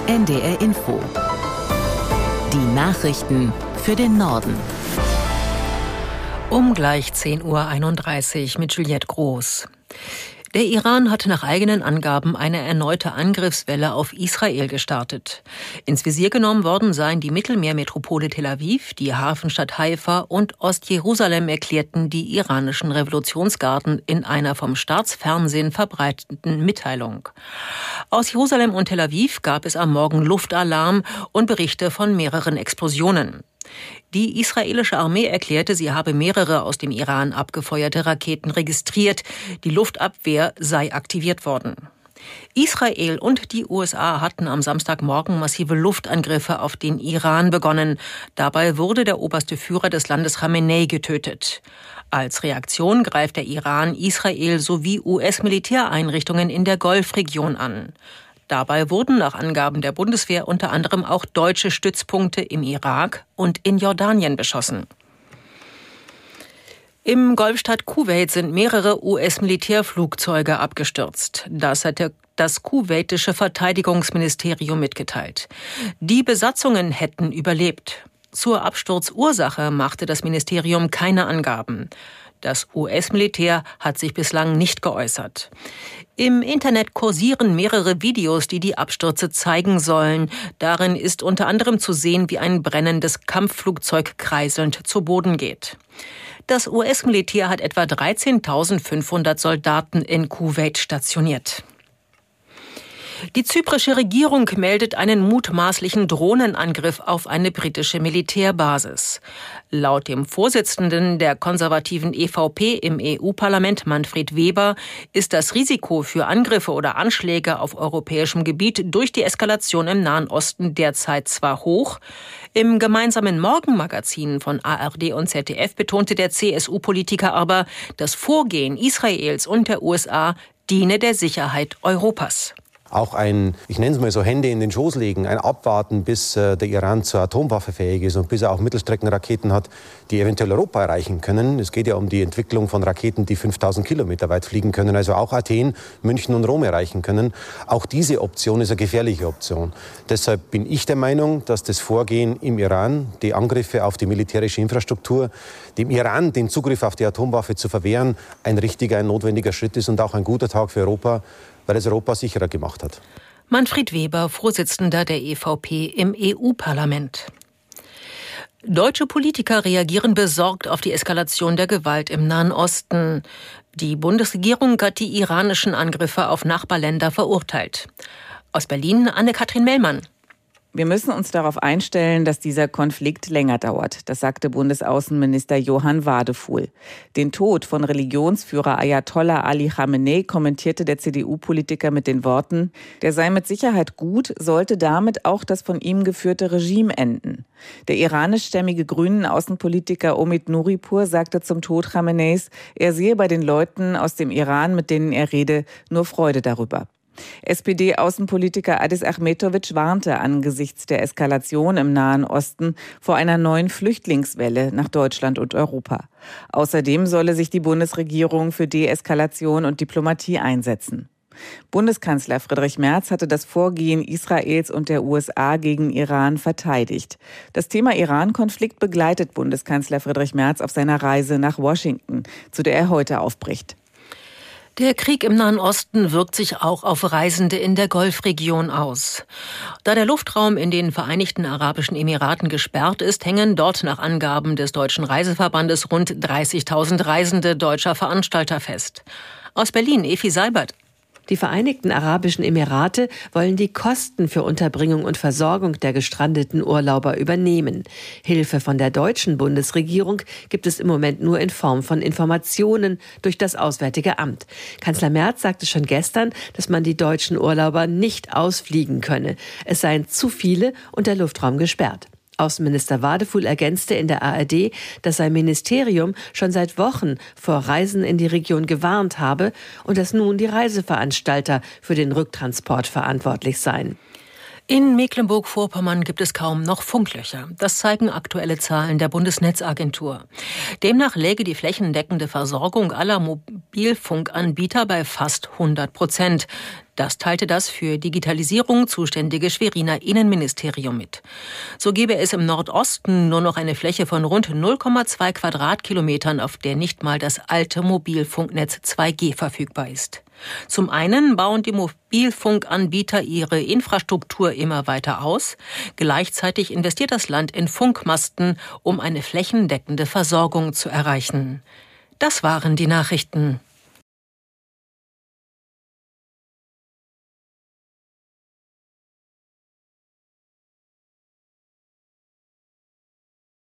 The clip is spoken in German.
NDR Info. Die Nachrichten für den Norden. Um gleich 10:31 Uhr mit Juliette Groß. Der Iran hat nach eigenen Angaben eine erneute Angriffswelle auf Israel gestartet. Ins Visier genommen worden seien die Mittelmeermetropole Tel Aviv, die Hafenstadt Haifa und Ostjerusalem, erklärten die iranischen Revolutionsgarden in einer vom Staatsfernsehen verbreiteten Mitteilung. Aus Jerusalem und Tel Aviv gab es am Morgen Luftalarm und Berichte von mehreren Explosionen. Die israelische Armee erklärte, sie habe mehrere aus dem Iran abgefeuerte Raketen registriert. Die Luftabwehr sei aktiviert worden. Israel und die USA hatten am Samstagmorgen massive Luftangriffe auf den Iran begonnen. Dabei wurde der oberste Führer des Landes Khamenei getötet. Als Reaktion greift der Iran Israel sowie US-Militäreinrichtungen in der Golfregion an. Dabei wurden nach Angaben der Bundeswehr unter anderem auch deutsche Stützpunkte im Irak und in Jordanien beschossen. Im Golfstaat Kuwait sind mehrere US-Militärflugzeuge abgestürzt. Das hat das kuwaitische Verteidigungsministerium mitgeteilt. Die Besatzungen hätten überlebt. Zur Absturzursache machte das Ministerium keine Angaben. Das US-Militär hat sich bislang nicht geäußert. Im Internet kursieren mehrere Videos, die die Abstürze zeigen sollen. Darin ist unter anderem zu sehen, wie ein brennendes Kampfflugzeug kreiselnd zu Boden geht. Das US-Militär hat etwa 13.500 Soldaten in Kuwait stationiert. Die zyprische Regierung meldet einen mutmaßlichen Drohnenangriff auf eine britische Militärbasis. Laut dem Vorsitzenden der konservativen EVP im EU-Parlament, Manfred Weber, ist das Risiko für Angriffe oder Anschläge auf europäischem Gebiet durch die Eskalation im Nahen Osten derzeit zwar hoch. Im gemeinsamen Morgenmagazin von ARD und ZDF betonte der CSU-Politiker aber, das Vorgehen Israels und der USA diene der Sicherheit Europas. Auch ich nenne es mal so, Hände in den Schoß legen, ein Abwarten, bis der Iran zur Atomwaffe fähig ist und bis er auch Mittelstreckenraketen hat, die eventuell Europa erreichen können. Es geht ja um die Entwicklung von Raketen, die 5000 Kilometer weit fliegen können, also auch Athen, München und Rom erreichen können. Auch diese Option ist eine gefährliche Option. Deshalb bin ich der Meinung, dass das Vorgehen im Iran, die Angriffe auf die militärische Infrastruktur, dem Iran den Zugriff auf die Atomwaffe zu verwehren, ein richtiger, ein notwendiger Schritt ist und auch ein guter Tag für Europa, weil es Europa sicherer gemacht hat. Manfred Weber, Vorsitzender der EVP im EU-Parlament. Deutsche Politiker reagieren besorgt auf die Eskalation der Gewalt im Nahen Osten. Die Bundesregierung hat die iranischen Angriffe auf Nachbarländer verurteilt. Aus Berlin Anne-Kathrin Mellmann. Wir müssen uns darauf einstellen, dass dieser Konflikt länger dauert. Das sagte Bundesaußenminister Johann Wadefuhl. Den Tod von Religionsführer Ayatollah Ali Khamenei kommentierte der CDU-Politiker mit den Worten, der sei mit Sicherheit gut, sollte damit auch das von ihm geführte Regime enden. Der iranischstämmige grünen Außenpolitiker Omid Nuripur sagte zum Tod Khameneis, er sehe bei den Leuten aus dem Iran, mit denen er rede, nur Freude darüber. SPD-Außenpolitiker Adis Ahmetovic warnte angesichts der Eskalation im Nahen Osten vor einer neuen Flüchtlingswelle nach Deutschland und Europa. Außerdem solle sich die Bundesregierung für Deeskalation und Diplomatie einsetzen. Bundeskanzler Friedrich Merz hatte das Vorgehen Israels und der USA gegen Iran verteidigt. Das Thema Iran-Konflikt begleitet Bundeskanzler Friedrich Merz auf seiner Reise nach Washington, zu der er heute aufbricht. Der Krieg im Nahen Osten wirkt sich auch auf Reisende in der Golfregion aus. Da der Luftraum in den Vereinigten Arabischen Emiraten gesperrt ist, hängen dort nach Angaben des Deutschen Reiseverbandes rund 30.000 Reisende deutscher Veranstalter fest. Aus Berlin, Efi Seibert. Die Vereinigten Arabischen Emirate wollen die Kosten für Unterbringung und Versorgung der gestrandeten Urlauber übernehmen. Hilfe von der deutschen Bundesregierung gibt es im Moment nur in Form von Informationen durch das Auswärtige Amt. Kanzler Merz sagte schon gestern, dass man die deutschen Urlauber nicht ausfliegen könne. Es seien zu viele und der Luftraum gesperrt. Außenminister Wadefuhl ergänzte in der ARD, dass sein Ministerium schon seit Wochen vor Reisen in die Region gewarnt habe und dass nun die Reiseveranstalter für den Rücktransport verantwortlich seien. In Mecklenburg-Vorpommern gibt es kaum noch Funklöcher. Das zeigen aktuelle Zahlen der Bundesnetzagentur. Demnach läge die flächendeckende Versorgung aller Mobilfunkanbieter bei fast 100%. Das teilte das für Digitalisierung zuständige Schweriner Innenministerium mit. So gebe es im Nordosten nur noch eine Fläche von rund 0,2 Quadratkilometern, auf der nicht mal das alte Mobilfunknetz 2G verfügbar ist. Zum einen bauen die Mobilfunkanbieter ihre Infrastruktur immer weiter aus. Gleichzeitig investiert das Land in Funkmasten, um eine flächendeckende Versorgung zu erreichen. Das waren die Nachrichten.